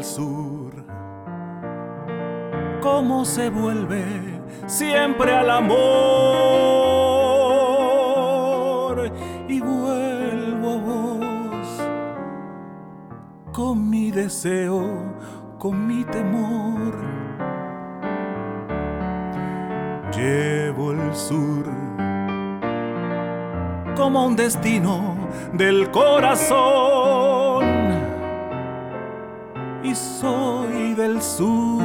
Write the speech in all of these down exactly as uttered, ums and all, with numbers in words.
sur, cómo se vuelve siempre al amor, y vuelvo a vos con mi deseo, con mi temor. Llevo el sur como un destino del corazón, y soy del sur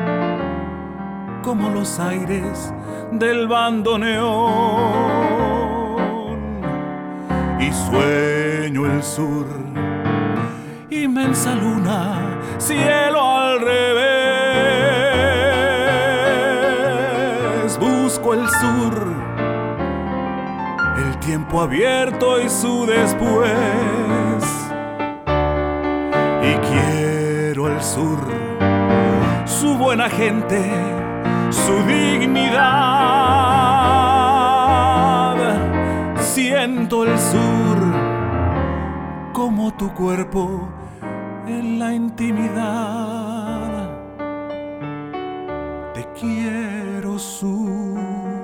como los aires del bandoneón, y sueño el sur, inmensa luna, cielo al revés. Busco el sur, el tiempo abierto y su después, y quiero el sur, su buena gente, su dignidad. Siento el sur como tu cuerpo en la intimidad. Te quiero sur,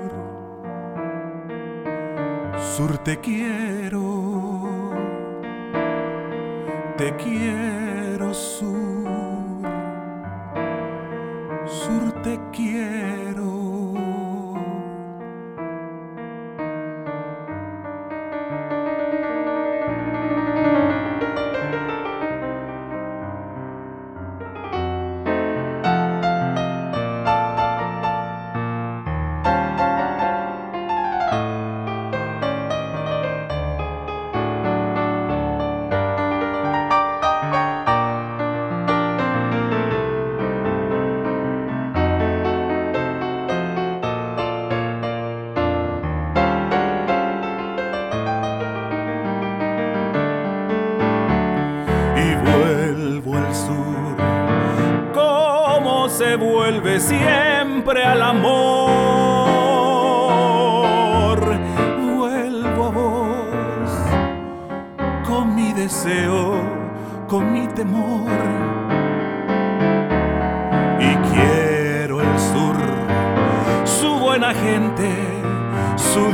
sur te quiero, te quiero sur, sur te quiero. Se vuelve siempre al amor. Vuelvo a vos con mi deseo, con mi temor, y quiero el sur, su buena gente, su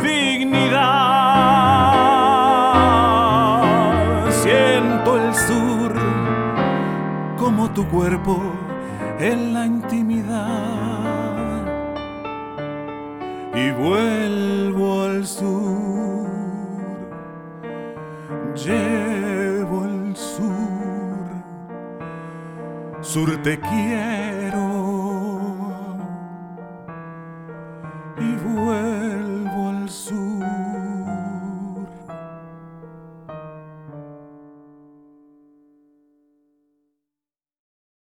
dignidad. Siento el sur como tu cuerpo en la intimidad, y vuelvo al sur. Llevo el sur, sur te quiero, y